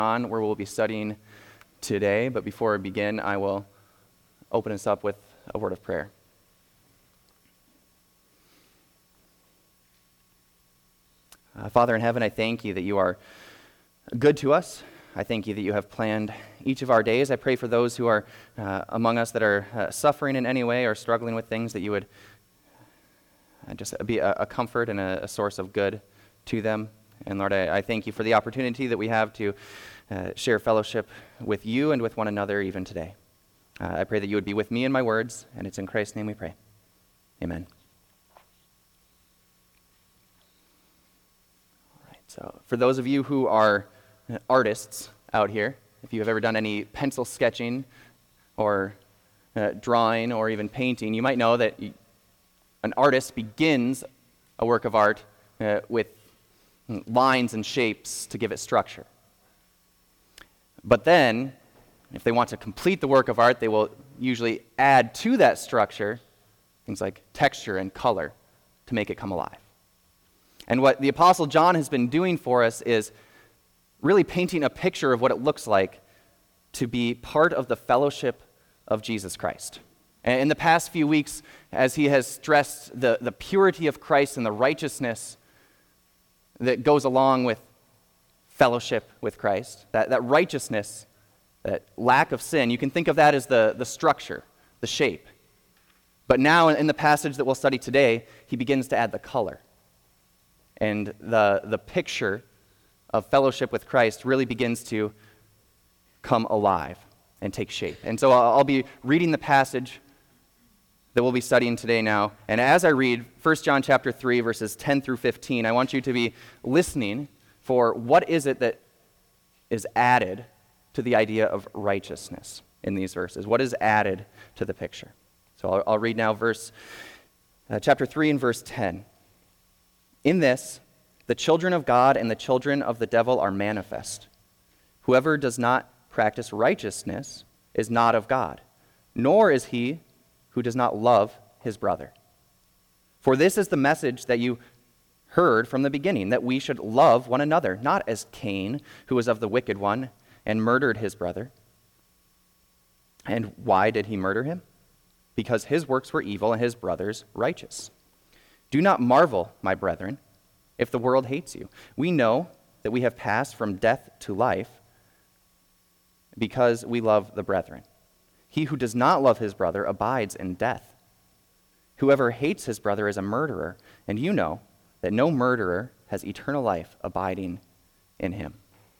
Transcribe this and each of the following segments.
on where we'll be studying today, but before I begin, I will open us up with a word of prayer. Father in heaven, I thank you that you are good to us. I thank you that you have planned each of our days. I pray for those who are among us that are suffering in any way or struggling with things, that you would just be a comfort and a source of good to them. And Lord, I thank you for the opportunity that we have to share fellowship with you and with one another even today. I pray that you would be with me in my words, and it's in Christ's name we pray. Amen. All right, so for those of you who are artists out here, if you have ever done any pencil sketching or drawing or even painting, you might know that an artist begins a work of art with lines and shapes to give it structure. But then, if they want to complete the work of art, they will usually add to that structure things like texture and color to make it come alive. And what the Apostle John has been doing for us is really painting a picture of what it looks like to be part of the fellowship of Jesus Christ. And in the past few weeks, as he has stressed the purity of Christ and the righteousness that goes along with fellowship with Christ, that righteousness, that lack of sin, you can think of that as the structure, the shape. But now in the passage that we'll study today, he begins to add the color. And the picture of fellowship with Christ really begins to come alive and take shape. And so I'll be reading the passage that we'll be studying today now. And as I read 1 John chapter 3, verses 10 through 15, I want you to be listening for what is it that is added to the idea of righteousness in these verses. What is added to the picture? So I'll read now chapter 3 and verse 10. In this, the children of God and the children of the devil are manifest. Whoever does not practice righteousness is not of God, nor is he who does not love his brother. For this is the message that you heard from the beginning, that we should love one another, not as Cain, who was of the wicked one, and murdered his brother. And why did he murder him? Because his works were evil and his brother's righteous. Do not marvel, my brethren, if the world hates you. We know that we have passed from death to life because we love the brethren. He who does not love his brother abides in death. Whoever hates his brother is a murderer, and you know that no murderer has eternal life abiding in him.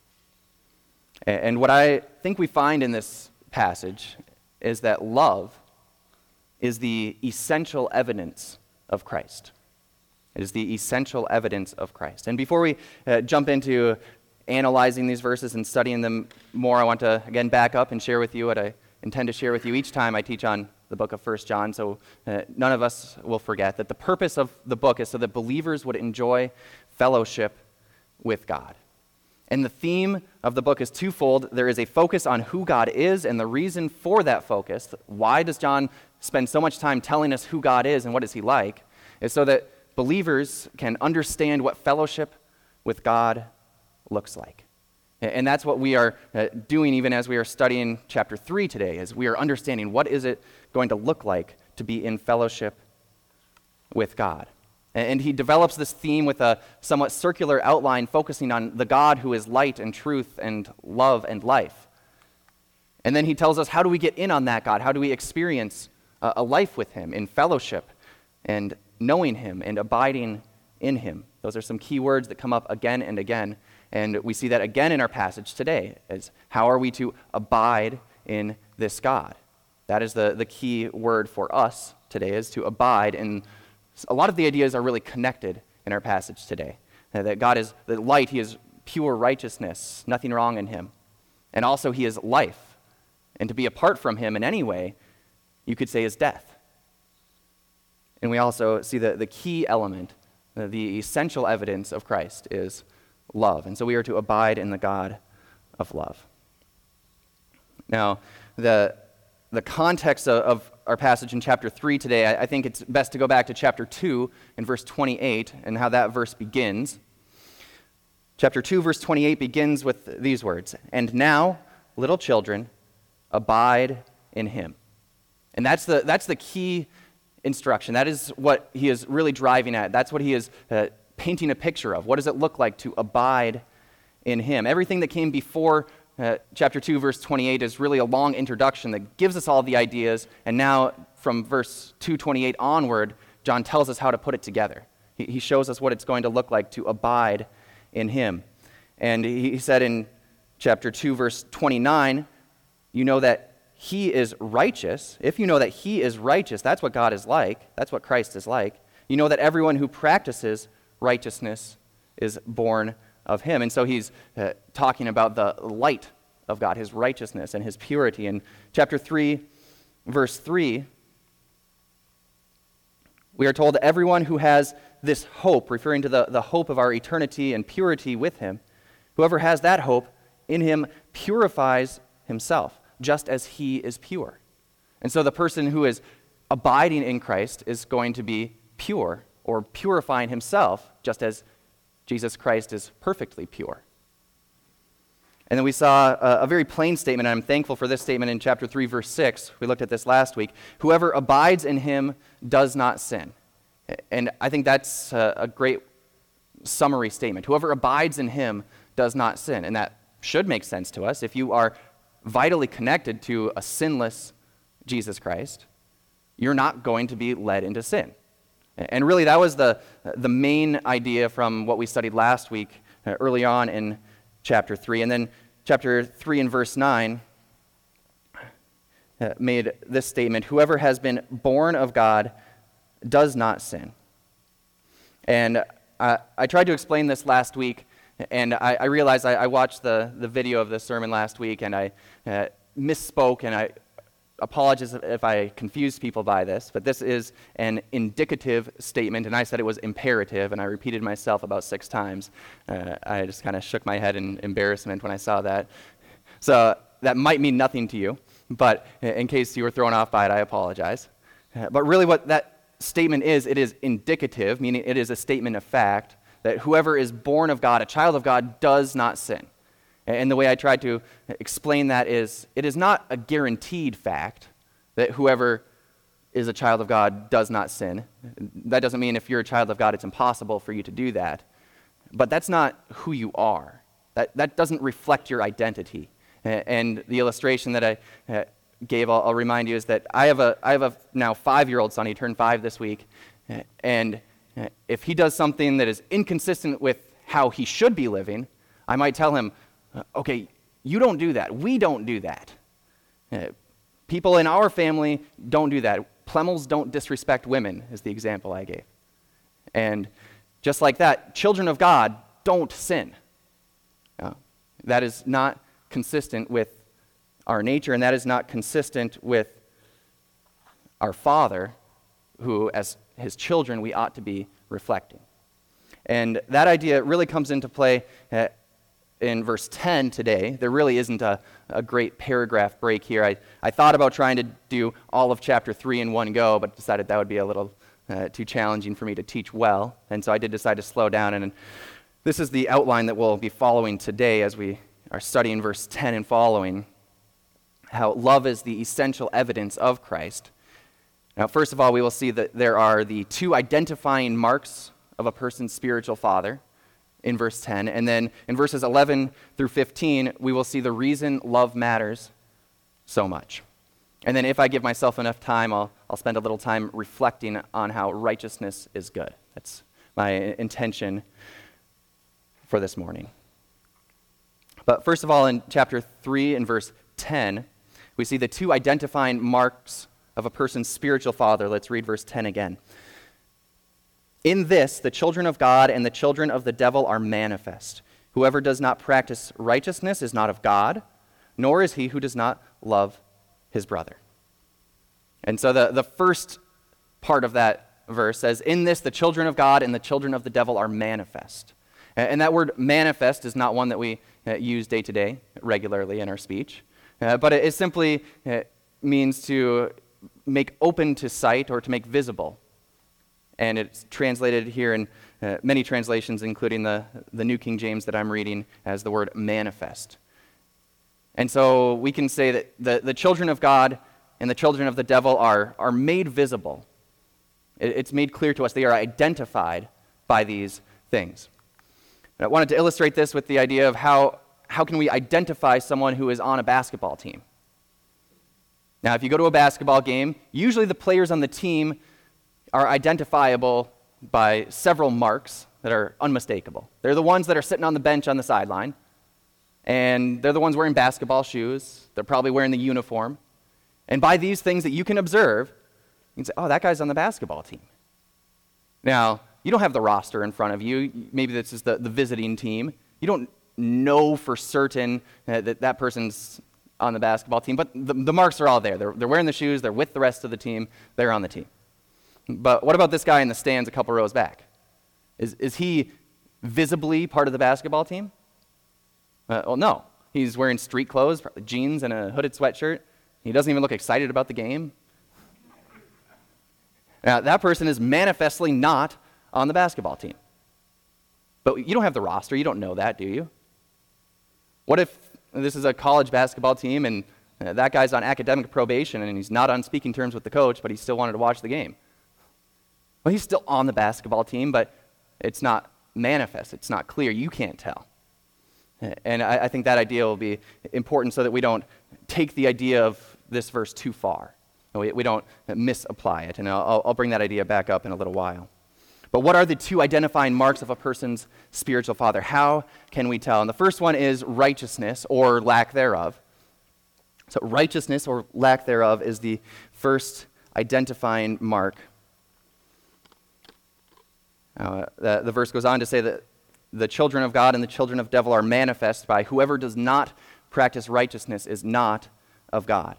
And what I think we find in this passage is that love is the essential evidence of Christ. It is the essential evidence of Christ. And before we jump into analyzing these verses and studying them more, I want to again back up and share with you what I intend to share with you each time I teach on the book of 1 John, so none of us will forget that the purpose of the book is so that believers would enjoy fellowship with God. And the theme of the book is twofold. There is a focus on who God is, and the reason for that focus, why does John spend so much time telling us who God is and what is he like, is so that believers can understand what fellowship with God looks like. And that's what we are doing even as we are studying chapter 3 today, is we are understanding what is it going to look like to be in fellowship with God. And he develops this theme with a somewhat circular outline focusing on the God who is light and truth and love and life. And then he tells us, how do we get in on that God? How do we experience a life with him in fellowship and knowing him and abiding in him? Those are some key words that come up again and again. And we see that again in our passage today, as how are we to abide in this God? That is the key word for us today, is to abide. And a lot of the ideas are really connected in our passage today. That God is the light, he is pure righteousness, nothing wrong in him. And also he is life. And to be apart from him in any way, you could say, is death. And we also see the key element, the essential evidence of Christ is love. And so we are to abide in the God of love. Now, the context of our passage in chapter 3 today, I think it's best to go back to chapter 2 and verse 28 and how that verse begins. Chapter 2, verse 28 begins with these words, "And now, little children, abide in him." And that's the key instruction. That is what he is really driving at. That's what he is painting a picture of. What does it look like to abide in him? Everything that came before chapter 2, verse 28 is really a long introduction that gives us all the ideas, and now from verse 2:28 onward, John tells us how to put it together. He shows us what it's going to look like to abide in him. And he said in chapter 2, verse 29, you know that he is righteous. If you know that he is righteous, that's what God is like. That's what Christ is like. You know that everyone who practices righteousness is born of him. And so he's talking about the light of God, his righteousness and his purity. In chapter 3, verse 3, we are told everyone who has this hope, referring to the hope of our eternity and purity with him, whoever has that hope in him purifies himself, just as he is pure. And so the person who is abiding in Christ is going to be pure, or purifying himself, just as Jesus Christ is perfectly pure. And then we saw a very plain statement, and I'm thankful for this statement in chapter 3, verse 6. We looked at this last week. Whoever abides in him does not sin. And I think that's a great summary statement. Whoever abides in him does not sin. And that should make sense to us. If you are vitally connected to a sinless Jesus Christ, you're not going to be led into sin. And really, that was the main idea from what we studied last week, early on in chapter 3. And then chapter 3 and verse 9 made this statement, whoever has been born of God does not sin. And I tried to explain this last week, and I realized I watched the video of this sermon last week, and I misspoke, and I apologize if I confused people by this, but this is an indicative statement, and I said it was imperative, and I repeated myself about 6 times. I just kind of shook my head in embarrassment when I saw that. So that might mean nothing to you, but in case you were thrown off by it, I apologize. But really what that statement is, it is indicative, meaning it is a statement of fact, that whoever is born of God, a child of God, does not sin. And the way I tried to explain that is, it is not a guaranteed fact that whoever is a child of God does not sin. That doesn't mean if you're a child of God, it's impossible for you to do that. But that's not who you are. That doesn't reflect your identity. And the illustration that I gave, I'll remind you, is that I have a now 5-year-old son. He turned 5 this week. And if he does something that is inconsistent with how he should be living, I might tell him, okay, you don't do that. We don't do that. People in our family don't do that. Plemmels don't disrespect women, is the example I gave. And just like that, children of God don't sin. That is not consistent with our nature, and that is not consistent with our Father, who, as his children, we ought to be reflecting. And that idea really comes into play in verse 10 today. There really isn't a great paragraph break here. I thought about trying to do all of chapter 3 in one go, but decided that would be a little too challenging for me to teach well. And so I did decide to slow down. And this is the outline that we'll be following today as we are studying verse 10 and following, how love is the essential evidence of Christ. Now, first of all, we will see that there are the 2 identifying marks of a person's spiritual father in verse 10. And then in verses 11 through 15, we will see the reason love matters so much. And then if I give myself enough time, I'll spend a little time reflecting on how righteousness is good. That's my intention for this morning. But first of all, in chapter 3 and verse 10, we see the 2 identifying marks of a person's spiritual father. Let's read verse 10 again. In this, the children of God and the children of the devil are manifest. Whoever does not practice righteousness is not of God, nor is he who does not love his brother. And so the first part of that verse says, in this, the children of God and the children of the devil are manifest. And that word manifest is not one that we use day to day regularly in our speech, but it simply means to make open to sight or to make visible. And it's translated here in many translations, including the New King James that I'm reading, as the word manifest. And so we can say that the children of God and the children of the devil are made visible. It's made clear to us. They are identified by these things. And I wanted to illustrate this with the idea of how can we identify someone who is on a basketball team. Now, if you go to a basketball game, usually the players on the team are identifiable by several marks that are unmistakable. They're the ones that are sitting on the bench on the sideline, and they're the ones wearing basketball shoes. They're probably wearing the uniform. And by these things that you can observe, you can say, oh, that guy's on the basketball team. Now, you don't have the roster in front of you. Maybe this is the visiting team. You don't know for certain that person's on the basketball team, but the marks are all there. They're wearing the shoes. They're with the rest of the team. They're on the team. But what about this guy in the stands a couple rows back? Is he visibly part of the basketball team? Well, no. He's wearing street clothes, probably jeans and a hooded sweatshirt. He doesn't even look excited about the game. Now, that person is manifestly not on the basketball team. But you don't have the roster. You don't know that, do you? What if this is a college basketball team and that guy's on academic probation and he's not on speaking terms with the coach, but he still wanted to watch the game? Well, he's still on the basketball team, but it's not manifest. It's not clear. You can't tell. And I think that idea will be important so that we don't take the idea of this verse too far. We don't misapply it. And I'll bring that idea back up in a little while. But what are the two identifying marks of a person's spiritual father? How can we tell? And the first one is righteousness or lack thereof. So righteousness or lack thereof is the first identifying mark. The verse goes on to say that the children of God and the children of devil are manifest by whoever does not practice righteousness is not of God.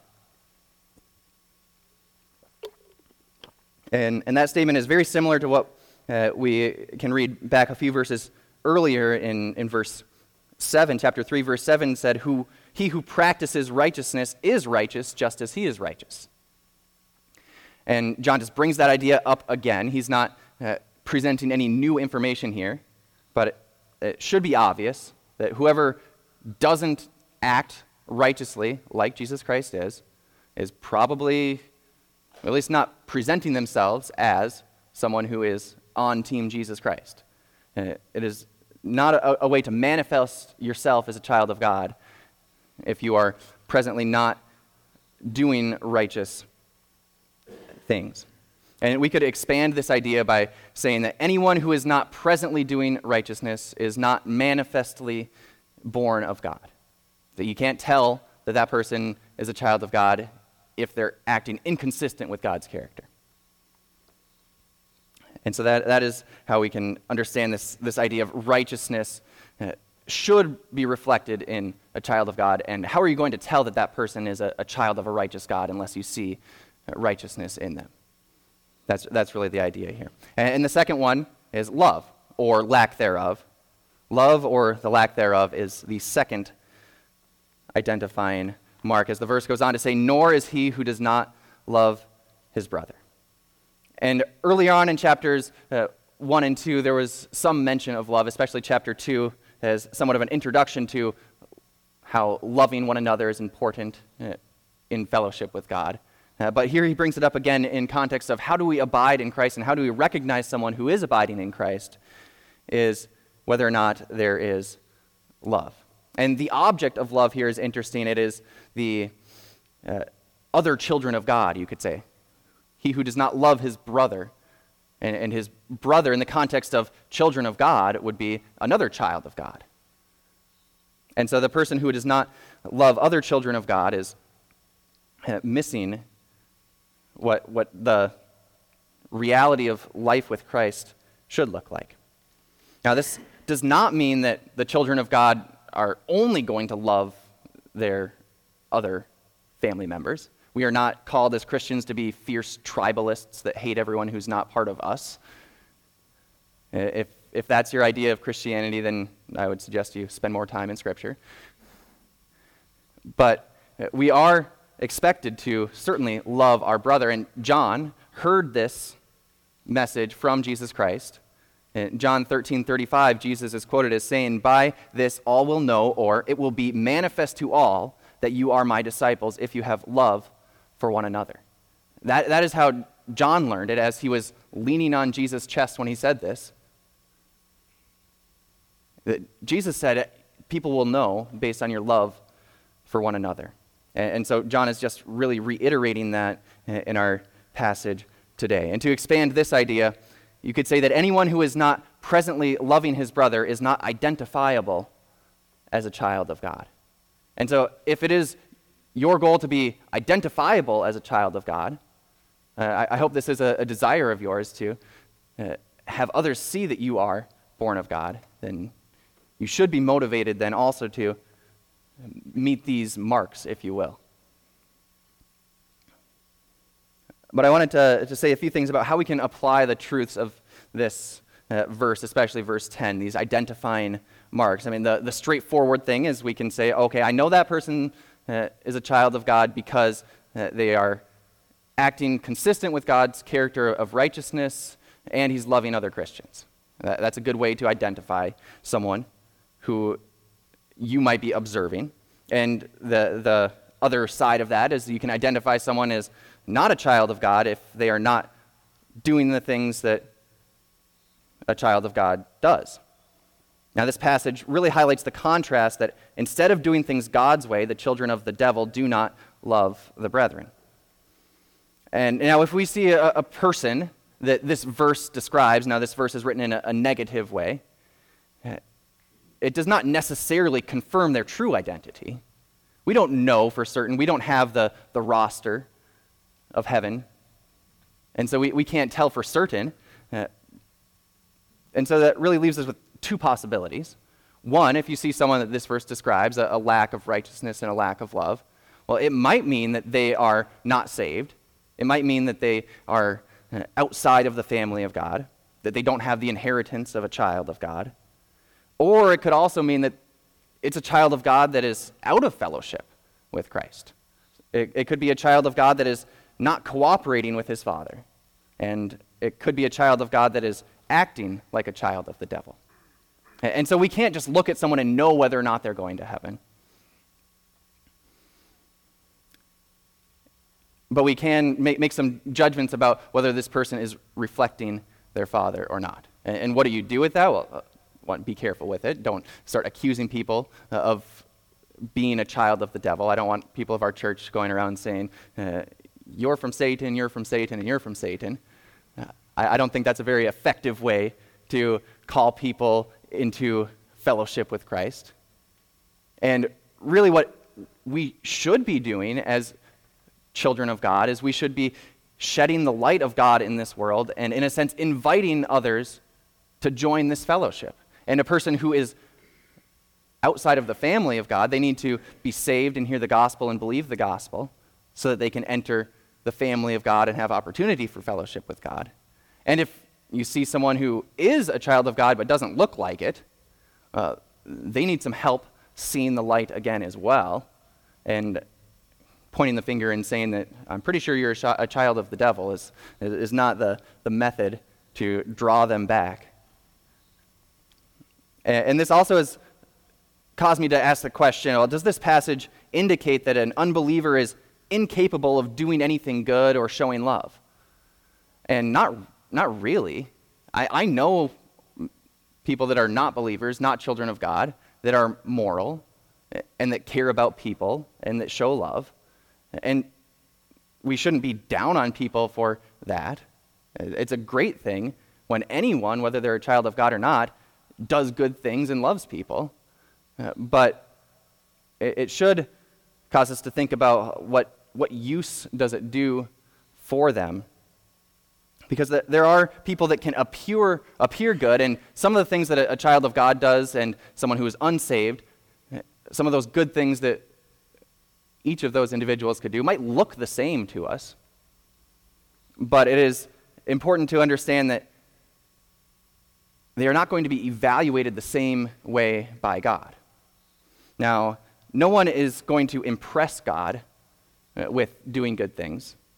And that statement is very similar to what we can read back a few verses earlier in verse 7. Chapter 3, verse 7 said, he who practices righteousness is righteous just as he is righteous. And John just brings that idea up again. He's not presenting any new information here, but it should be obvious that whoever doesn't act righteously like Jesus Christ is probably, at least not presenting themselves as someone who is on Team Jesus Christ. It is not a way to manifest yourself as a child of God if you are presently not doing righteous things. And we could expand this idea by saying that anyone who is not presently doing righteousness is not manifestly born of God. That you can't tell that person is a child of God if they're acting inconsistent with God's character. And so that is how we can understand this idea of righteousness should be reflected in a child of God. And how are you going to tell that person is a child of a righteous God unless you see righteousness in them? That's really the idea here. And the second one is love, or lack thereof. Love, or the lack thereof, is the second identifying mark, as the verse goes on to say, nor is he who does not love his brother. And early on in chapters 1 and 2, there was some mention of love, especially chapter 2, as somewhat of an introduction to how loving one another is important in fellowship with God. But here he brings it up again in context of how do we abide in Christ and how do we recognize someone who is abiding in Christ is whether or not there is love. And the object of love here is interesting. It is the other children of God, you could say. He who does not love his brother, and his brother in the context of children of God would be another child of God. And so the person who does not love other children of God is missing what the reality of life with Christ should look like. Now, this does not mean that the children of God are only going to love their other family members. We are not called as Christians to be fierce tribalists that hate everyone who's not part of us. If that's your idea of Christianity, then I would suggest you spend more time in Scripture. But we are expected to certainly love our brother, and John heard this message from Jesus Christ. In John 13:35, Jesus is quoted as saying, "By this all will know, or it will be manifest to all, that you are my disciples if you have love for one another." That is how John learned it as he was leaning on Jesus' chest when he said this. Jesus said, people will know based on your love for one another. And so John is just really reiterating that in our passage today. And to expand this idea, you could say that anyone who is not presently loving his brother is not identifiable as a child of God. And so if it is your goal to be identifiable as a child of God, I hope this is a desire of yours to have others see that you are born of God, then you should be motivated then also to meet these marks, if you will. But I wanted to say a few things about how we can apply the truths of this verse, especially verse 10, these identifying marks. I mean, the straightforward thing is we can say, okay, I know that person is a child of God because they are acting consistent with God's character of righteousness, and he's loving other Christians. That's a good way to identify someone who you might be observing. And the other side of that is you can identify someone as not a child of God if they are not doing the things that a child of God does. Now, this passage really highlights the contrast that instead of doing things God's way, the children of the devil do not love the brethren. And now if we see a person that this verse describes, now this verse is written in a negative way, it does not necessarily confirm their true identity. We don't know for certain. We don't have the roster of heaven. And so we can't tell for certain. And so that really leaves us with two possibilities. One, if you see someone that this verse describes, a lack of righteousness and a lack of love, well, it might mean that they are not saved. It might mean that they are outside of the family of God, that they don't have the inheritance of a child of God. Or it could also mean that it's a child of God that is out of fellowship with Christ. It could be a child of God that is not cooperating with his Father. And it could be a child of God that is acting like a child of the devil. And so we can't just look at someone and know whether or not they're going to heaven. But we can make some judgments about whether this person is reflecting their Father or not. And what do you do with that? Well, be careful with it. Don't start accusing people of being a child of the devil. I don't want people of our church going around saying, you're from Satan, you're from Satan, and you're from Satan. I don't think that's a very effective way to call people into fellowship with Christ. And really what we should be doing as children of God is we should be shedding the light of God in this world and, in a sense, inviting others to join this fellowship. And a person who is outside of the family of God, they need to be saved and hear the gospel and believe the gospel so that they can enter the family of God and have opportunity for fellowship with God. And if you see someone who is a child of God but doesn't look like it, they need some help seeing the light again as well, and pointing the finger and saying that I'm pretty sure you're a child of the devil is not the method to draw them back. And this also has caused me to ask the question, well, does this passage indicate that an unbeliever is incapable of doing anything good or showing love? And not really. I know people that are not believers, not children of God, that are moral and that care about people and that show love. And we shouldn't be down on people for that. It's a great thing when anyone, whether they're a child of God or not, does good things and loves people. But it should cause us to think about what use does it do for them. Because there are people that can appear good, and some of the things that a child of God does and someone who is unsaved, some of those good things that each of those individuals could do might look the same to us. But it is important to understand that they are not going to be evaluated the same way by God. Now, no one is going to impress God with doing good things.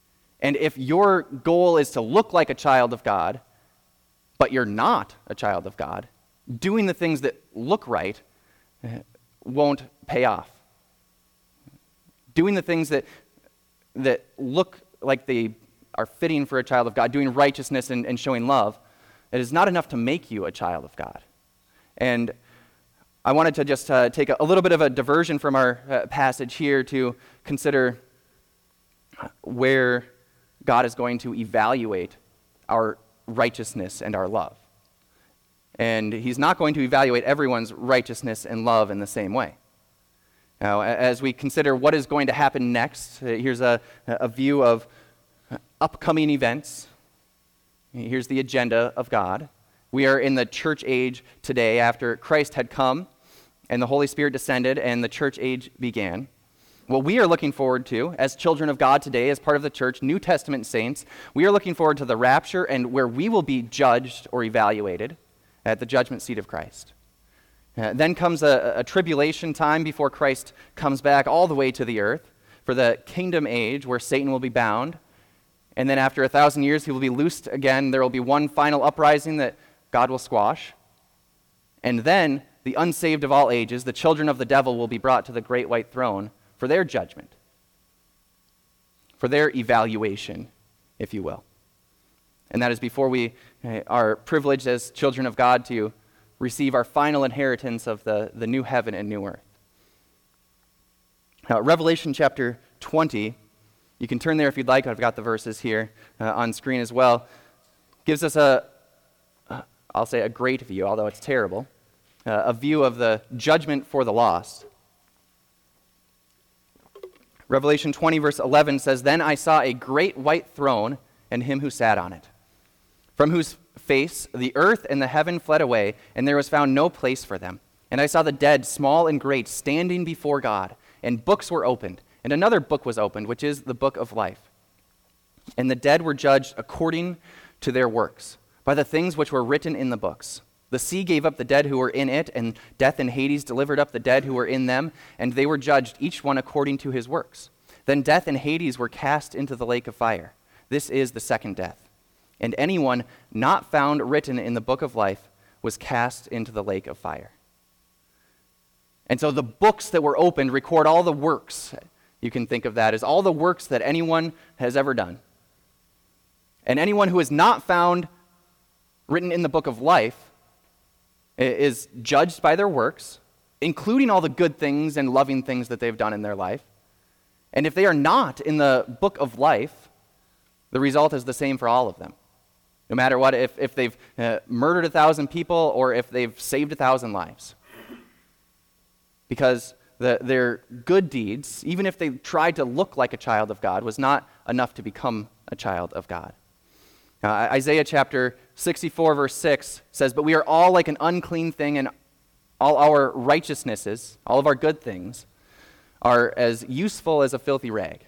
And if your goal is to look like a child of God, but you're not a child of God, doing the things that look right won't pay off. Doing the things that look like they are fitting for a child of God, doing righteousness and showing love, it is not enough to make you a child of God. And I wanted to just take a little bit of a diversion from our passage here to consider where God is going to evaluate our righteousness and our love. And he's not going to evaluate everyone's righteousness and love in the same way. Now, as we consider what is going to happen next, here's a view of upcoming events. Here's the agenda of God. We are in the church age today after Christ had come and the Holy Spirit descended and the church age began. What we are looking forward to as children of God today, as part of the church, New Testament saints, we are looking forward to the rapture and where we will be judged or evaluated at the judgment seat of Christ. Then comes a tribulation time before Christ comes back all the way to the earth for the kingdom age where Satan will be bound. And then after 1,000 years, he will be loosed again. There will be one final uprising that God will squash. And then the unsaved of all ages, the children of the devil, will be brought to the great white throne for their judgment, for their evaluation, if you will. And that is before we are privileged as children of God to receive our final inheritance of the new heaven and new earth. Now, Revelation chapter 20, you can turn there if you'd like. I've got the verses here on screen as well. Gives us I'll say a great view, although it's terrible, a view of the judgment for the lost. Revelation 20, verse 11 says, "Then I saw a great white throne and him who sat on it, from whose face the earth and the heaven fled away, and there was found no place for them. And I saw the dead, small and great, standing before God, and books were opened. And another book was opened, which is the book of life. And the dead were judged according to their works, by the things which were written in the books. The sea gave up the dead who were in it, and death and Hades delivered up the dead who were in them, and they were judged, each one according to his works. Then death and Hades were cast into the lake of fire. This is the second death. And anyone not found written in the book of life was cast into the lake of fire." And so the books that were opened record all the works. You can think of that as all the works that anyone has ever done. And anyone who is not found written in the book of life is judged by their works, including all the good things and loving things that they've done in their life. And if they are not in the book of life, the result is the same for all of them. No matter what, if they've murdered 1,000 people or if they've saved 1,000 lives. Because their good deeds, even if they tried to look like a child of God, was not enough to become a child of God. Isaiah chapter 64, verse 6 says, "But we are all like an unclean thing, and all our righteousnesses, all of our good things, are as useful as a filthy rag."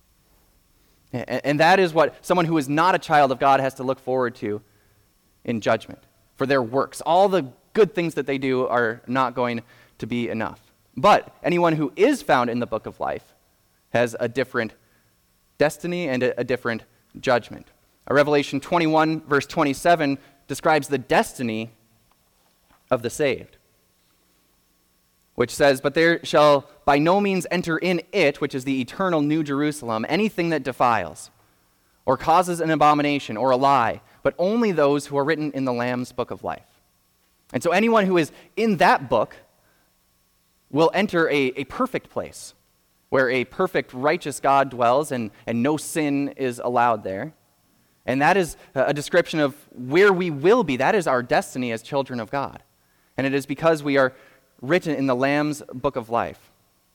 And that is what someone who is not a child of God has to look forward to in judgment, for their works. All the good things that they do are not going to be enough. But anyone who is found in the book of life has a different destiny and a different judgment. Revelation 21, verse 27, describes the destiny of the saved, which says, "But there shall by no means enter in it," which is the eternal New Jerusalem, "anything that defiles, or causes an abomination, or a lie, but only those who are written in the Lamb's book of life." And so anyone who is in that book will enter a perfect place, where a perfect, righteous God dwells, and no sin is allowed there. And that is a description of where we will be. That is our destiny as children of God. And it is because we are written in the Lamb's book of life.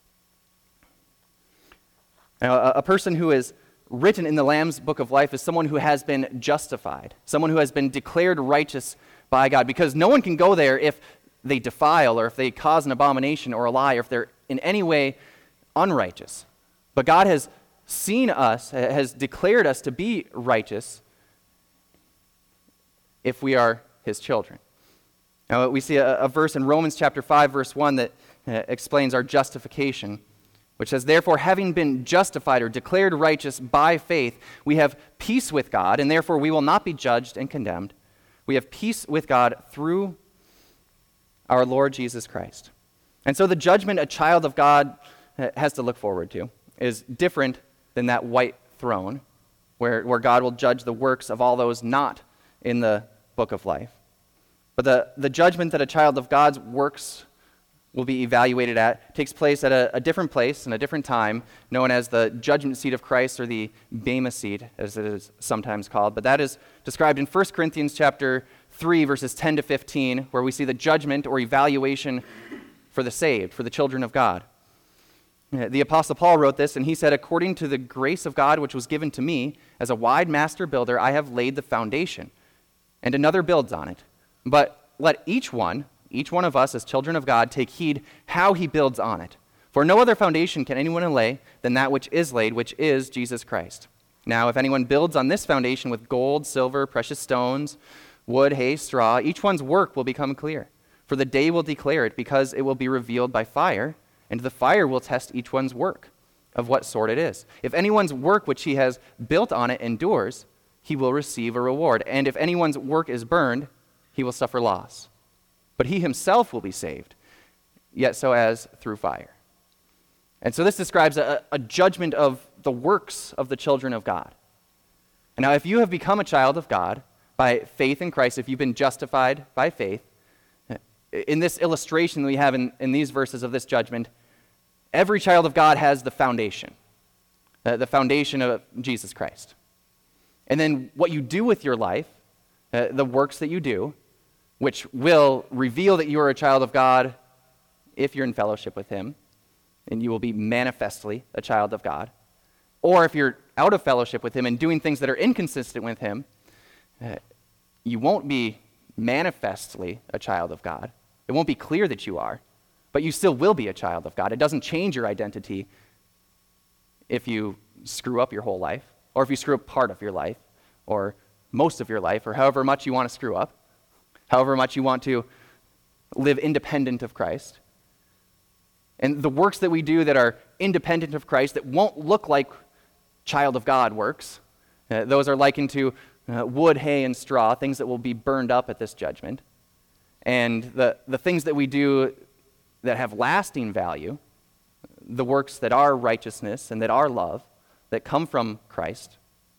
Now, a person who is written in the Lamb's book of life is someone who has been justified, someone who has been declared righteous by God, because no one can go there if they defile or if they cause an abomination or a lie or if they're in any way unrighteous. But God has seen us, has declared us to be righteous if we are his children. Now, we see a verse in Romans chapter 5, verse 1 that explains our justification. which says, therefore, having been justified or declared righteous by faith, we have peace with God, and therefore we will not be judged and condemned. We have peace with God through our Lord Jesus Christ. And so the judgment a child of God has to look forward to is different than that white throne, where God will judge the works of all those not in the book of life. But the judgment that a child of God's works will be evaluated at takes place at a different place and a different time, known as the judgment seat of Christ, or the Bema seat, as it is sometimes called. But that is described in 1 Corinthians chapter 3, verses 10 to 15, where we see the judgment or evaluation for the saved, for the children of God. The Apostle Paul wrote this, and he said, according to the grace of God which was given to me, as a wide master builder, I have laid the foundation, and another builds on it. But let each one of us as children of God take heed how he builds on it. For no other foundation can anyone lay than that which is laid, which is Jesus Christ. Now, if anyone builds on this foundation with gold, silver, precious stones, wood, hay, straw, each one's work will become clear. For the day will declare it, because it will be revealed by fire, and the fire will test each one's work, of what sort it is. If anyone's work which he has built on it endures, he will receive a reward. And if anyone's work is burned, he will suffer loss. But he himself will be saved, yet so as through fire. And so this describes a judgment of the works of the children of God. And now if you have become a child of God by faith in Christ, if you've been justified by faith, in this illustration we have in these verses of this judgment, every child of God has the foundation of Jesus Christ. And then what you do with your life, the works that you do, which will reveal that you are a child of God if you're in fellowship with him, and you will be manifestly a child of God. Or if you're out of fellowship with him and doing things that are inconsistent with him, you won't be manifestly a child of God. It won't be clear that you are, but you still will be a child of God. It doesn't change your identity if you screw up your whole life, or if you screw up part of your life, or most of your life, or however much you want to screw up, however much you want to live independent of Christ. And the works that we do that are independent of Christ, that won't look like child of God works, those are likened to wood, hay, and straw, things that will be burned up at this judgment. And the things that we do that have lasting value, the works that are righteousness and that are love, that come from Christ,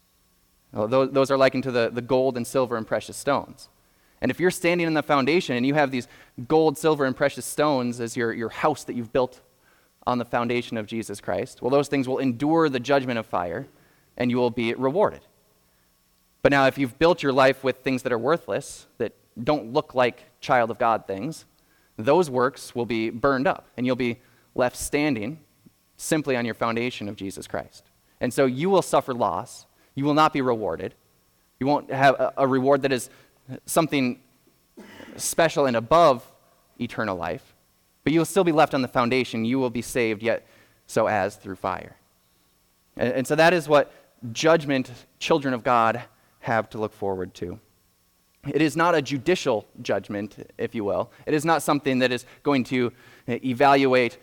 those are likened to the gold and silver and precious stones. And if you're standing in the foundation and you have these gold, silver, and precious stones as your house that you've built on the foundation of Jesus Christ, well, those things will endure the judgment of fire, and you will be rewarded. But now if you've built your life with things that are worthless, that don't look like child of God things, those works will be burned up, and you'll be left standing simply on your foundation of Jesus Christ. And so you will suffer loss. You will not be rewarded. You won't have a reward that is something special and above eternal life, but you will still be left on the foundation. You will be saved, yet so as through fire. And so that is what judgment children of God have to look forward to. It is not a judicial judgment, if you will. It is not something that is going to evaluate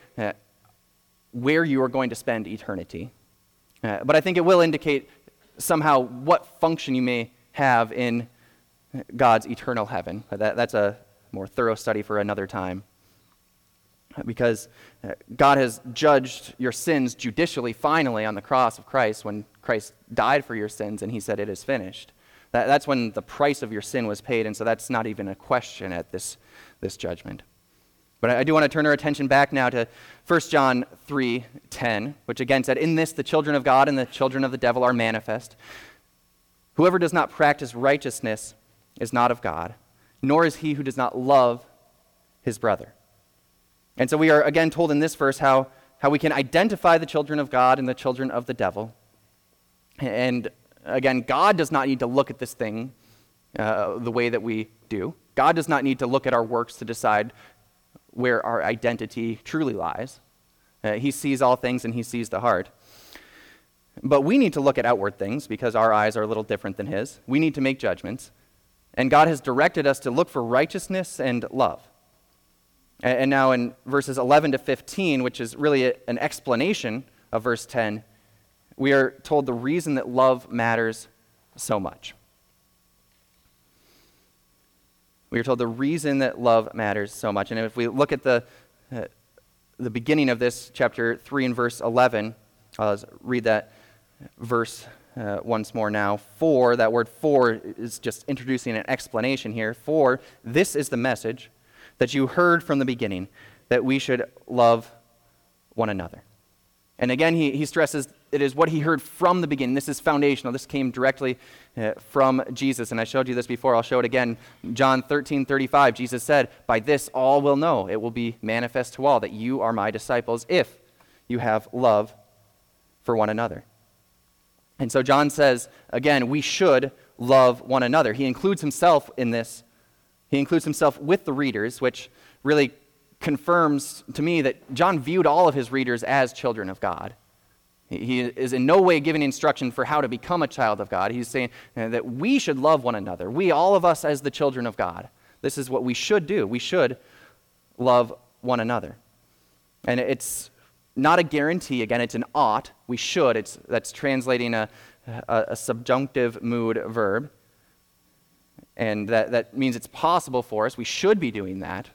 where you are going to spend eternity. But I think it will indicate somehow what function you may have in God's eternal heaven. That's a more thorough study for another time. Because God has judged your sins judicially, finally, on the cross of Christ, when Christ died for your sins and he said, it is finished. That's when the price of your sin was paid, and so that's not even a question at this judgment. But I do want to turn our attention back now to 1 John 3:10, which again said, in this the children of God and the children of the devil are manifest. Whoever does not practice righteousness is not of God, nor is he who does not love his brother. And so we are again told in this verse how we can identify the children of God and the children of the devil. And again, God does not need to look at this thing the way that we do. God does not need to look at our works to decide where our identity truly lies. He sees all things and he sees the heart. But we need to look at outward things because our eyes are a little different than his. We need to make judgments. And God has directed us to look for righteousness and love. And now in verses 11 to 15, which is really an explanation of verse 10, we are told the reason that love matters so much. We are told the reason that love matters so much. And if we look at the beginning of this, chapter 3 and verse 11, I'll read that verse once more now. For, that word for is just introducing an explanation here. For, this is the message that you heard from the beginning, that we should love one another. And again, he stresses it is what he heard from the beginning. This is foundational. This came directly from Jesus. And I showed you this before. I'll show it again. John 13:35, Jesus said, by this all will know, it will be manifest to all, that you are my disciples if you have love for one another. And so John says, again, we should love one another. He includes himself in this. He includes himself with the readers, which really confirms to me that John viewed all of his readers as children of God. He is in no way giving instruction for how to become a child of God. He's saying that we should love one another. We, all of us as the children of God. This is what we should do. We should love one another. And it's not a guarantee. Again, it's an ought. We should. That's translating a subjunctive mood verb. And that means it's possible for us. We should be doing that.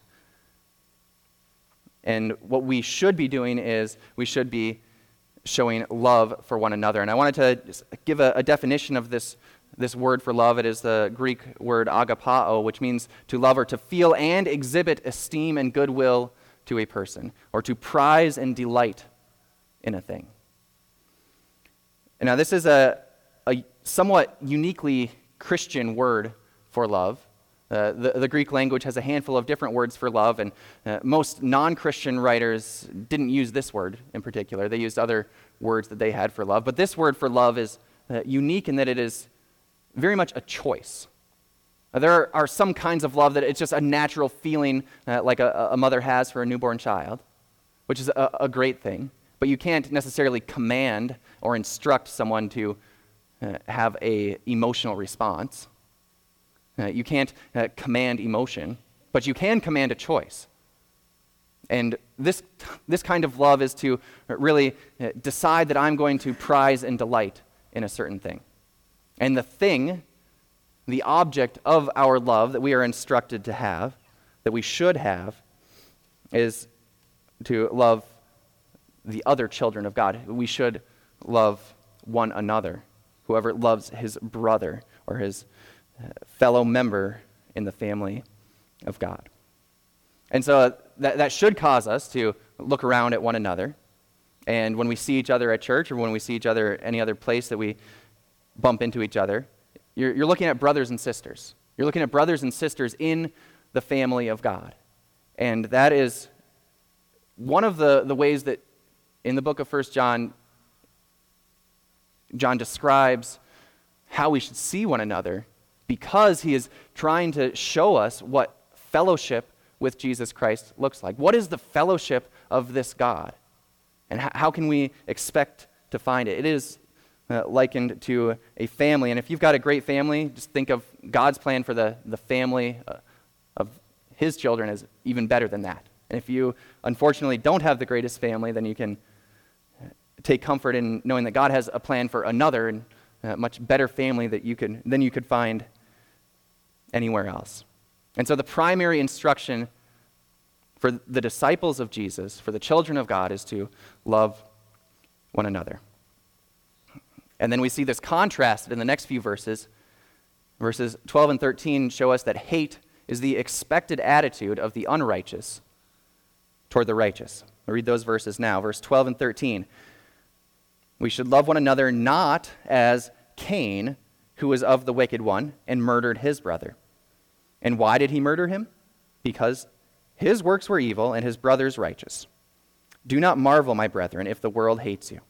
And what we should be doing is we should be showing love for one another. And I wanted to just give a definition of this word for love. It is the Greek word agapao, which means to love or to feel and exhibit esteem and goodwill to a person, or to prize and delight in a thing. And now this is a somewhat uniquely Christian word for love. The Greek language has a handful of different words for love, and most non-Christian writers didn't use this word in particular. They used other words that they had for love. But this word for love is unique in that it is very much a choice. There are some kinds of love that it's just a natural feeling like a mother has for a newborn child, which is a great thing. But you can't necessarily command or instruct someone to have an emotional response. You can't command emotion, but you can command a choice. And this kind of love is to really decide that I'm going to prize and delight in a certain thing. And the thing, the object of our love that we are instructed to have, that we should have, is to love the other children of God. We should love one another. Whoever loves his brother or his fellow member in the family of God. And so that should cause us to look around at one another. And when we see each other at church or when we see each other any other place that we bump into each other, you're looking at brothers and sisters. You're looking at brothers and sisters in the family of God. And that is one of the ways that in the book of 1 John, John describes how we should see one another, because he is trying to show us what fellowship with Jesus Christ looks like. What is the fellowship of this God? And how can we expect to find it? It is likened to a family. And if you've got a great family, just think of God's plan for the family of his children as even better than that. And if you, unfortunately, don't have the greatest family, then you can take comfort in knowing that God has a plan for another and much better family than you could find anywhere else. And so the primary instruction for the disciples of Jesus, for the children of God, is to love one another. And then we see this contrasted in the next few verses. Verses 12 and 13 show us that hate is the expected attitude of the unrighteous toward the righteous. I'll read those verses now. Verse 12 and 13. We should love one another not as Cain, who was of the wicked one, and murdered his brother. And why did he murder him? Because his works were evil and his brother's righteous. Do not marvel, my brethren, if the world hates you.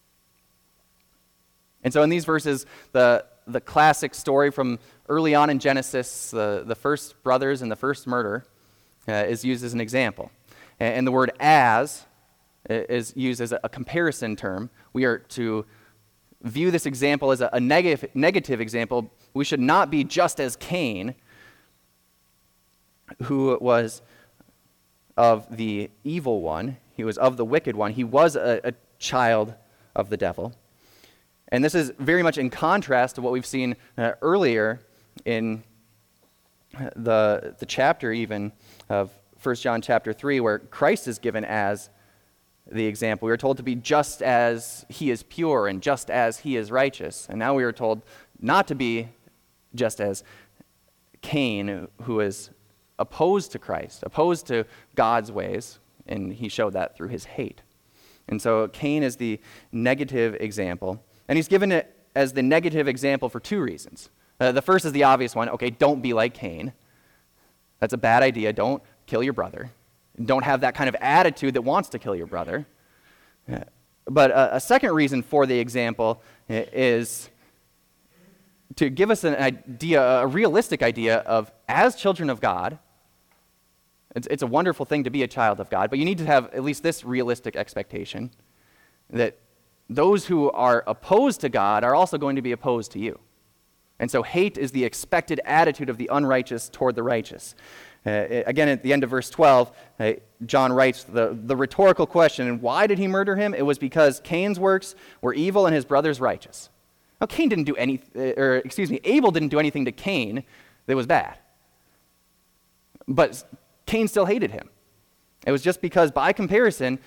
And so in these verses, the classic story from early on in Genesis, the first brothers and the first murder, is used as an example. And the word as is used as a comparison term. We are to view this example as a negative example. We should not be just as Cain, who was of the evil one. He was of the wicked one. He was a child of the devil. And this is very much in contrast to what we've seen earlier in the chapter even of 1 John chapter 3, where Christ is given as the example. We are told to be just as he is pure and just as he is righteous. And now we are told not to be just as Cain, who is opposed to Christ, opposed to God's ways, and he showed that through his hate. And so Cain is the negative example, and he's given it as the negative example for two reasons. The first is the obvious one. Okay, don't be like Cain. That's a bad idea. Don't kill your brother. Don't have that kind of attitude that wants to kill your brother. But a second reason for the example is to give us an idea, a realistic idea of, as children of God, it's a wonderful thing to be a child of God, but you need to have at least this realistic expectation that those who are opposed to God are also going to be opposed to you. And so hate is the expected attitude of the unrighteous toward the righteous. Again, at the end of verse 12, John writes the rhetorical question, and why did he murder him? It was because Cain's works were evil and his brother's righteous. Now, Abel didn't do anything to Cain that was bad. But Cain still hated him. It was just because, by comparison,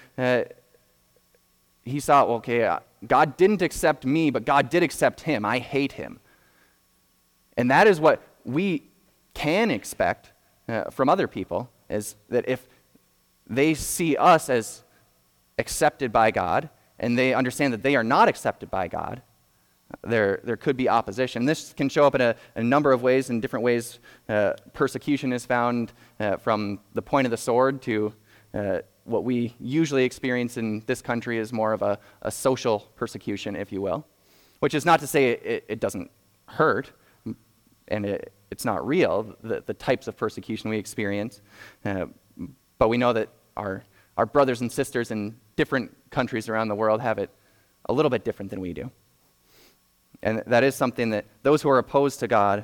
he saw, okay, God didn't accept me, but God did accept him. I hate him. And that is what we can expect from other people, is that if they see us as accepted by God, and they understand that they are not accepted by God, there could be opposition. This can show up in a number of ways. In different ways, persecution is found from the point of the sword to what we usually experience in this country is more of a social persecution, if you will, which is not to say it doesn't hurt, and it's not real, the types of persecution we experience. But we know that our brothers and sisters in different countries around the world have it a little bit different than we do. And that is something that those who are opposed to God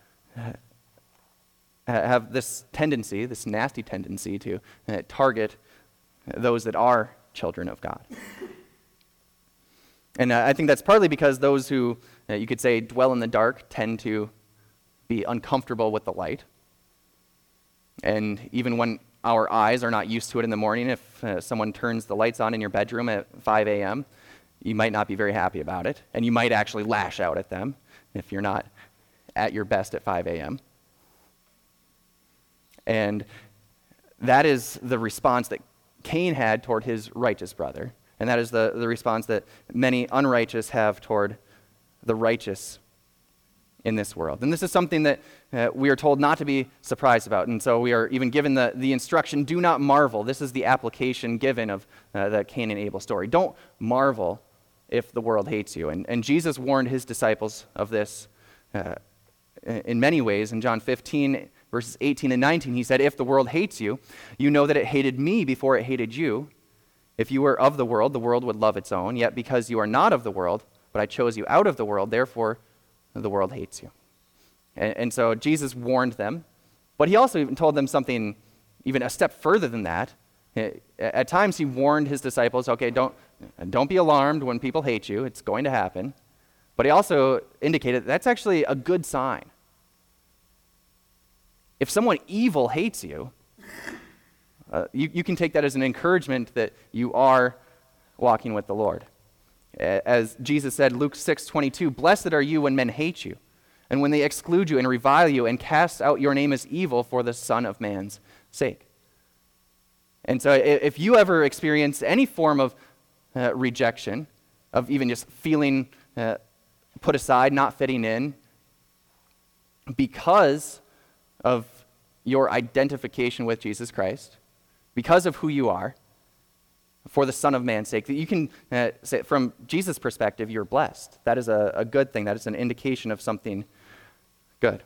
have this tendency, this nasty tendency to target those that are children of God. And I think that's partly because those who, you could say, dwell in the dark tend to be uncomfortable with the light. And even when our eyes are not used to it in the morning, if someone turns the lights on in your bedroom at 5 a.m., you might not be very happy about it, and you might actually lash out at them if you're not at your best at 5 a.m. And that is the response that Cain had toward his righteous brother, and that is the response that many unrighteous have toward the righteous in this world. And this is something that we are told not to be surprised about, and so we are even given the instruction, do not marvel. This is the application given of the Cain and Abel story. Don't marvel if the world hates you. And Jesus warned his disciples of this in many ways. In John 15, verses 18 and 19, he said, if the world hates you, you know that it hated me before it hated you. If you were of the world would love its own. Yet because you are not of the world, but I chose you out of the world, therefore the world hates you. And so Jesus warned them, but he also even told them something even a step further than that. At times he warned his disciples, okay, don't be alarmed when people hate you. It's going to happen. But he also indicated that's actually a good sign. If someone evil hates you, you can take that as an encouragement that you are walking with the Lord. As Jesus said, Luke 6:22, blessed are you when men hate you, and when they exclude you and revile you and cast out your name as evil for the Son of Man's sake. And so if you ever experience any form of rejection, of even just feeling put aside, not fitting in, because of your identification with Jesus Christ, because of who you are, for the Son of Man's sake, that you can say from Jesus' perspective, you're blessed. That is a good thing. That is an indication of something good.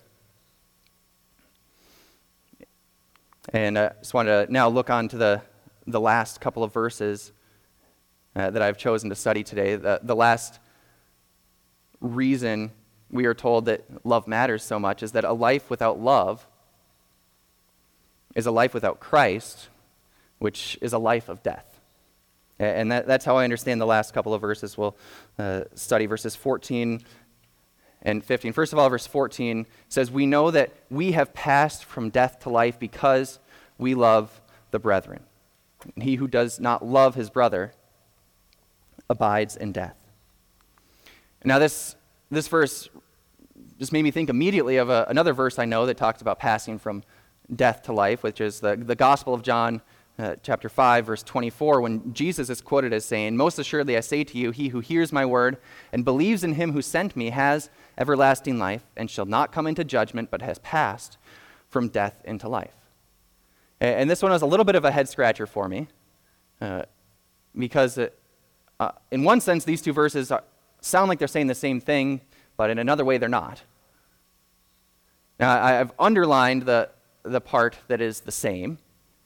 And I just want to now look on to the last couple of verses that I've chosen to study today. The last reason we are told that love matters so much is that a life without love is a life without Christ, which is a life of death. And that's how I understand the last couple of verses. We'll study verses 14 and 15. First of all, verse 14 says, "We know that we have passed from death to life because we love the brethren. And he who does not love his brother abides in death." Now this verse just made me think immediately of another verse I know that talks about passing from death to life, which is the Gospel of John, chapter 5, verse 24, when Jesus is quoted as saying, "Most assuredly I say to you, he who hears my word and believes in him who sent me has everlasting life and shall not come into judgment, but has passed from death into life." And this one was a little bit of a head-scratcher for me, because in one sense, these two verses sound like they're saying the same thing, but in another way, they're not. Now, I've underlined the part that is the same.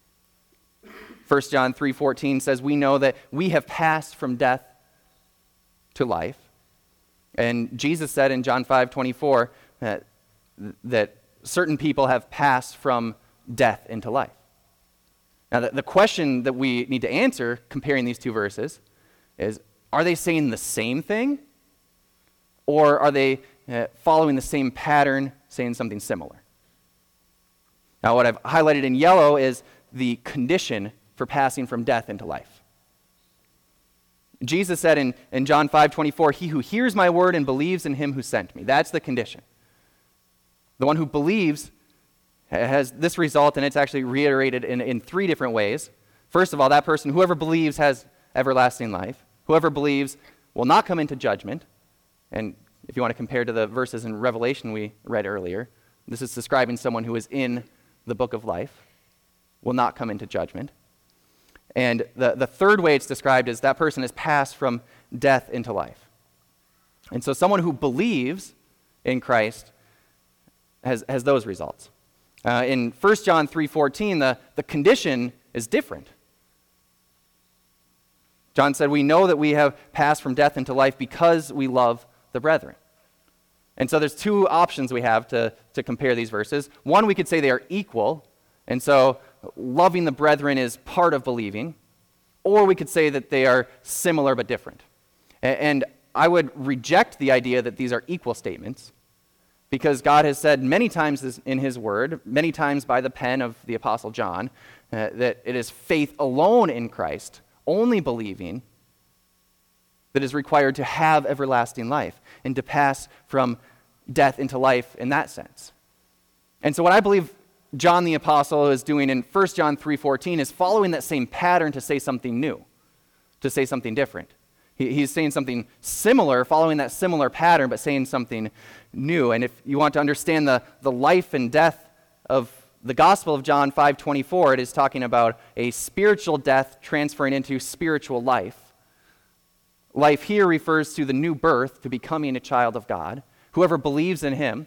1 John 3:14 says, "We know that we have passed from death to life." And Jesus said in John 5:24 that certain people have passed from death into life. Now, the question that we need to answer comparing these two verses is, are they saying the same thing? Or are they following the same pattern, saying something similar? Now, what I've highlighted in yellow is the condition for passing from death into life. Jesus said in John 5:24, "He who hears my word and believes in him who sent me." That's the condition. The one who believes has this result, and it's actually reiterated in three different ways. First of all, that person, whoever believes, has everlasting life. Whoever believes will not come into judgment. And if you want to compare to the verses in Revelation we read earlier, this is describing someone who is in the book of life, will not come into judgment. And the third way it's described is that person has passed from death into life. And so someone who believes in Christ has those results. In 1 John 3:14, the condition is different. John said, "We know that we have passed from death into life because we love the brethren." And so there's two options we have to compare these verses. One, we could say they are equal, and so loving the brethren is part of believing. Or we could say that they are similar but different. And I would reject the idea that these are equal statements, because God has said many times in his word, many times by the pen of the Apostle John, that it is faith alone in Christ, only believing, that is required to have everlasting life and to pass from death into life in that sense. And so what I believe John the Apostle is doing in 1 John 3:14 is following that same pattern to say something new, to say something different. He's saying something similar, following that similar pattern, but saying something new. And if you want to understand the life and death of the Gospel of John 5:24, it is talking about a spiritual death transferring into spiritual life. Life here refers to the new birth, to becoming a child of God. Whoever believes in him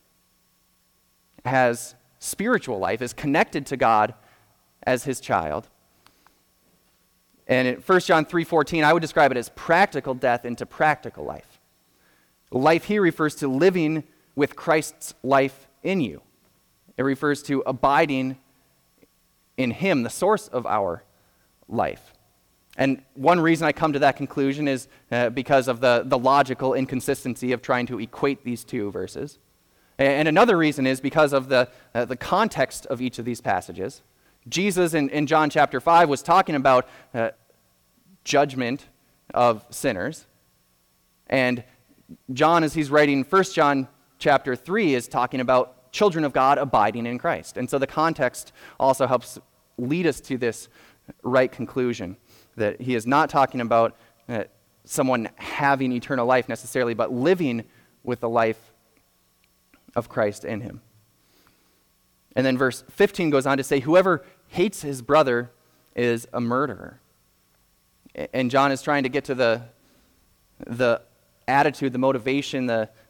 has spiritual life, is connected to God as his child. And in 1 John 3:14, I would describe it as practical death into practical life. Life here refers to living with Christ's life in you. It refers to abiding in him, the source of our life. And one reason I come to that conclusion is because of the logical inconsistency of trying to equate these two verses. And another reason is because of the context of each of these passages. Jesus in John chapter 5 was talking about judgment of sinners. And John, as he's writing 1 John chapter 3, is talking about children of God abiding in Christ. And so the context also helps lead us to this right conclusion, that he is not talking about someone having eternal life necessarily, but living with the life of Christ in him. And then verse 15 goes on to say, "Whoever hates his brother is a murderer." And John is trying to get to the attitude, the motivation,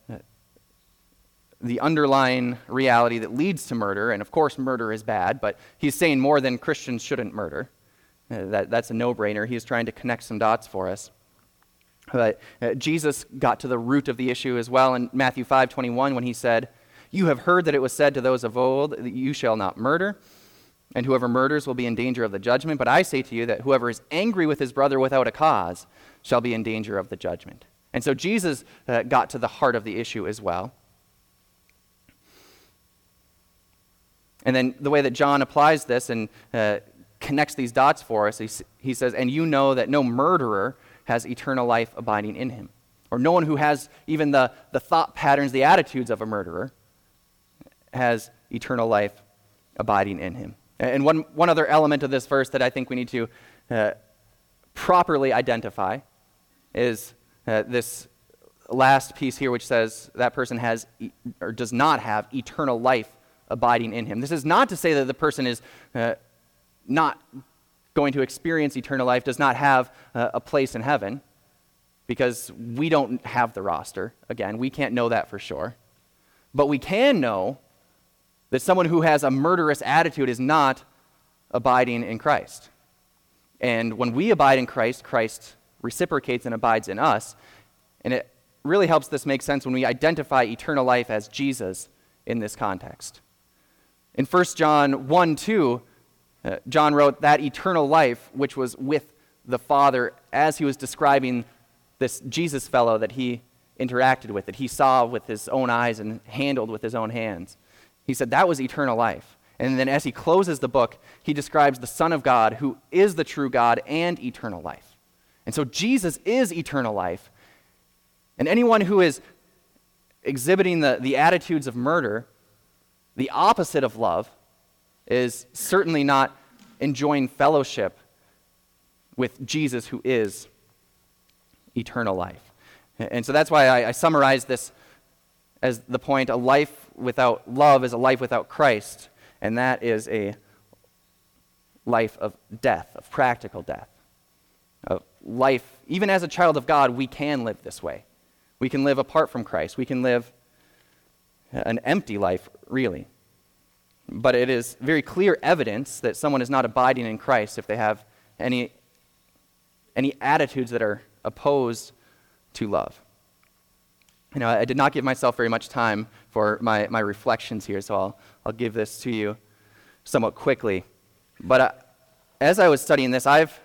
the underlying reality that leads to murder. And of course, murder is bad, but he's saying more than Christians shouldn't murder. That's a no-brainer. He's trying to connect some dots for us. But Jesus got to the root of the issue as well in Matthew 5:21 when he said, "You have heard that it was said to those of old that you shall not murder, and whoever murders will be in danger of the judgment. But I say to you that whoever is angry with his brother without a cause shall be in danger of the judgment. And so Jesus got to the heart of the issue as well. And then the way that John applies this and connects these dots for us, he says, and you know that no murderer has eternal life abiding in him. Or no one who has even the thought patterns, the attitudes of a murderer, has eternal life abiding in him. And one other element of this verse that I think we need to properly identify is this last piece here, which says that person has or does not have eternal life abiding in him. This is not to say that the person is not going to experience eternal life, does not have a place in heaven, because we don't have the roster. Again, we can't know that for sure. But we can know that someone who has a murderous attitude is not abiding in Christ. And when we abide in Christ, Christ reciprocates and abides in us. And it really helps this make sense when we identify eternal life as Jesus in this context. In 1 John 1:2, John wrote that eternal life which was with the Father as he was describing this Jesus fellow that he interacted with, that he saw with his own eyes and handled with his own hands. He said that was eternal life. And then as he closes the book, he describes the Son of God, who is the true God and eternal life. And so Jesus is eternal life. And anyone who is exhibiting the attitudes of murder, the opposite of love, is certainly not enjoying fellowship with Jesus, who is eternal life. And so that's why I summarize this as the point: a life without love is a life without Christ, and that is a life of death, of practical death. Of life, even as a child of God, we can live this way. We can live apart from Christ. We can live an empty life, really. But it is very clear evidence that someone is not abiding in Christ if they have any attitudes that are opposed to love. You know, I did not give myself very much time for my reflections here, so I'll give this to you somewhat quickly. But as I was studying this, I've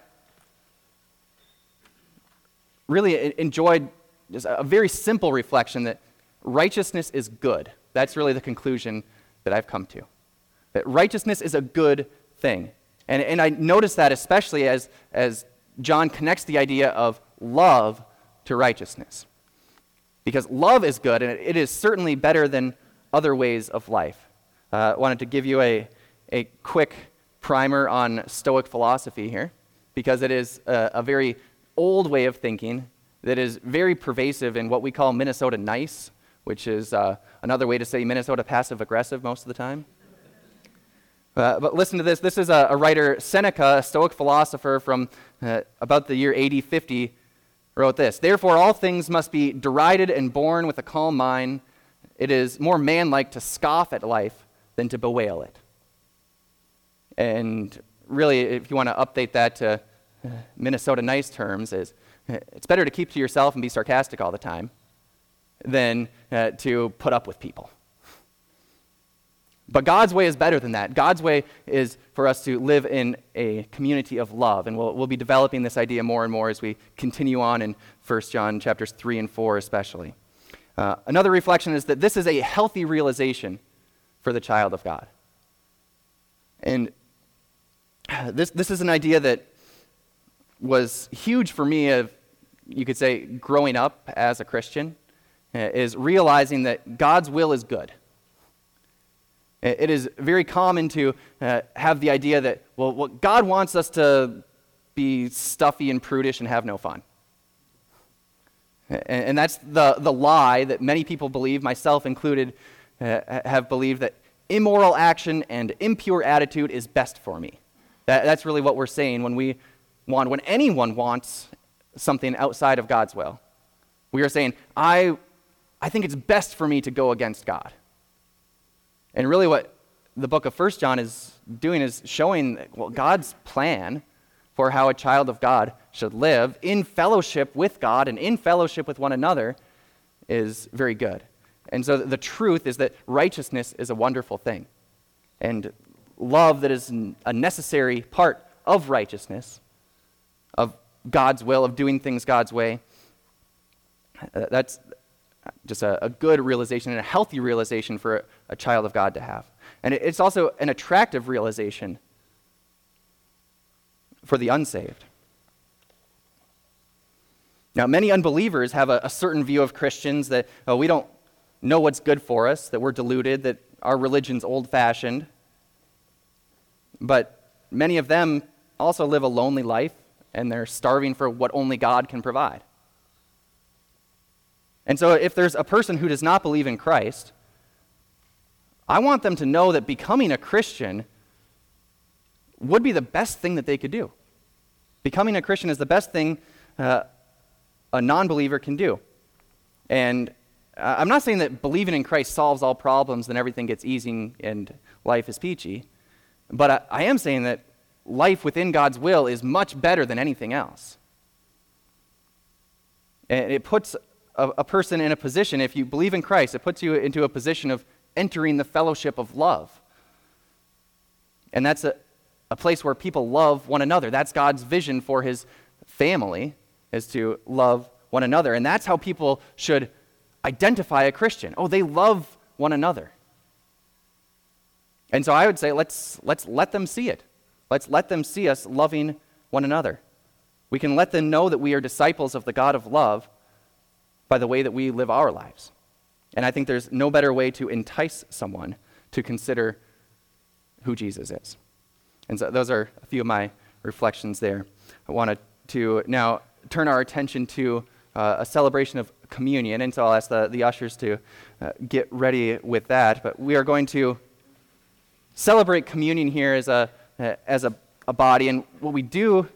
really enjoyed just a very simple reflection that righteousness is good. That's really the conclusion that I've come to. That righteousness is a good thing. And I notice that especially as John connects the idea of love to righteousness. Because love is good, and it is certainly better than other ways of life. I wanted to give you a quick primer on Stoic philosophy here, because it is a very old way of thinking that is very pervasive in what we call Minnesota nice, which is another way to say Minnesota passive-aggressive most of the time. But listen to this. This is a writer, Seneca, a Stoic philosopher from about the year AD 50, wrote this: "Therefore all things must be derided and borne with a calm mind. It is more manlike to scoff at life than to bewail it." And really, if you want to update that to Minnesota nice terms, is it's better to keep to yourself and be sarcastic all the time than to put up with people. But God's way is better than that. God's way is for us to live in a community of love, and we'll be developing this idea more and more as we continue on in 1 John chapters 3 and 4 especially. Another reflection is that this is a healthy realization for the child of God. And this is an idea that was huge for me of, you could say, growing up as a Christian, is realizing that God's will is good. It is very common to have the idea that, well, God wants us to be stuffy and prudish and have no fun. And that's the lie that many people believe, myself included, have believed, that immoral action and impure attitude is best for me. That's really what we're saying when anyone wants something outside of God's will. We are saying, I think it's best for me to go against God. And really what the book of 1 John is doing is showing, God's plan for how a child of God should live in fellowship with God and in fellowship with one another is very good. And so the truth is that righteousness is a wonderful thing. And love that is a necessary part of righteousness, of God's will, of doing things God's way. That's just a good realization and a healthy realization for a child of God to have. And it's also an attractive realization for the unsaved. Now, many unbelievers have a certain view of Christians that we don't know what's good for us, that we're deluded, that our religion's old-fashioned. But many of them also live a lonely life, and they're starving for what only God can provide. And so if there's a person who does not believe in Christ, I want them to know that becoming a Christian would be the best thing that they could do. Becoming a Christian is the best thing a non-believer can do. And I'm not saying that believing in Christ solves all problems and everything gets easy and life is peachy, but I am saying that life within God's will is much better than anything else. And it puts a person in a position, if you believe in Christ, it puts you into a position of entering the fellowship of love. And that's a place where people love one another. That's God's vision for his family, is to love one another. And that's how people should identify a Christian. Oh, they love one another. And so I would say let's let them see it. Let's let them see us loving one another. We can let them know that we are disciples of the God of love by the way that we live our lives. And I think there's no better way to entice someone to consider who Jesus is. And so those are a few of my reflections there. I wanted to now turn our attention to a celebration of communion, and so I'll ask the ushers to get ready with that. But we are going to celebrate communion here as a body, and what we do